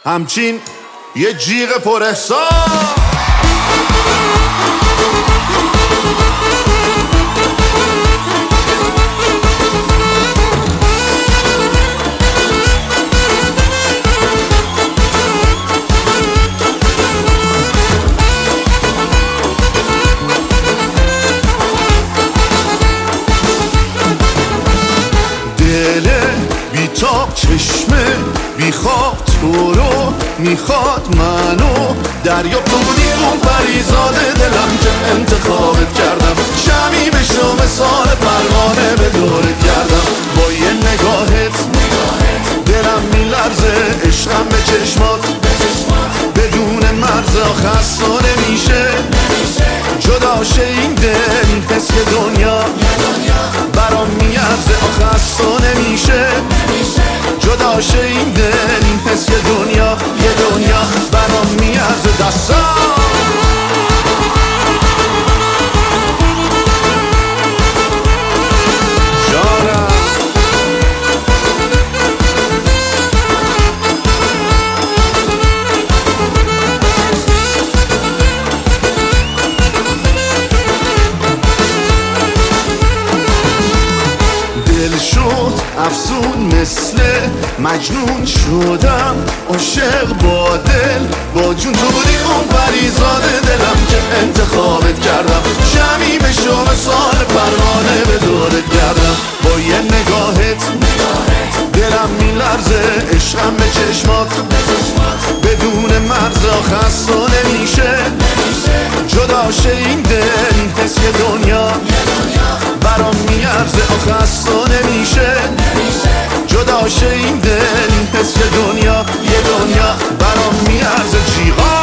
همچین یه جیغ پر احساس. بیتاب چشمه بیخواب تو رو میخواد منو دریا تو بودی اون پریزاد دلم که انتخابت کردم. شمی بشو مثال پروانه به دورت گردم. با یه نگاهت دلم میلرزه، عشقم به چشمات بدون مرز خسته نمیشه. جدا شه این دل حس که دنیا برام میارزه خسته نمیشه. جدا شه این دل حس که دنیا یه دنیا برام میارزه. دستا افسون مثل مجنون شدم، عاشق با دل با جون تو بودی اون پریزاد دلم که انتخابت کردم. شمی بشو مثال پروانه به دورت گردم. با یه نگاهت دلم میلرزه، عشقم به چشمات بدون مرز خسته نمیشه. جدا شه این دل حس که دنیا برام میارزه خسته نمیشه. جدا شه این دل حس که دنیا یه دنیا برام میارزه. جیغا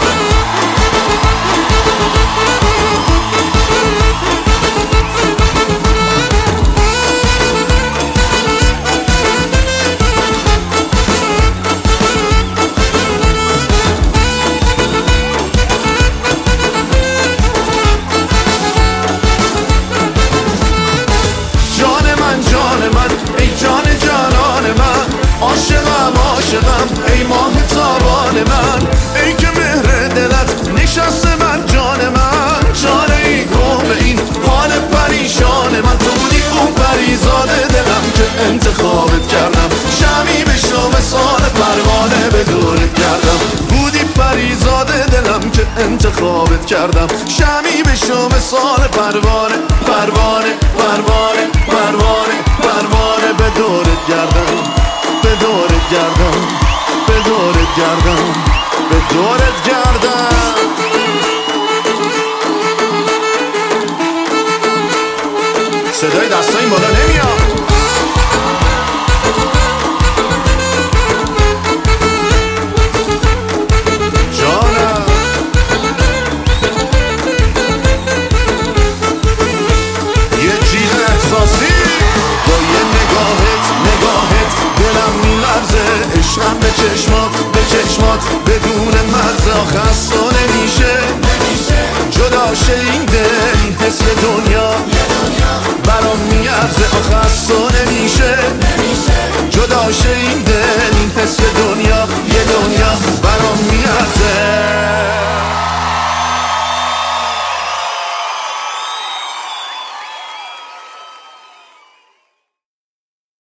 ای ماه تابان من، ای که مهر دلت نشسته من جان من. چاره ای کن به این حال پریشان من. تو بودی اون پریزاد دلم که انتخابت کردم. شمی بشو مثال پروانه به دورت گردم. بودی پریزاد دلم که انتخابت کردم. شمی بشو مثال پروانه پروانه پروانه پروانه پروانه به دورت گردم. به دورت گردم، به دورت گردم، به دورت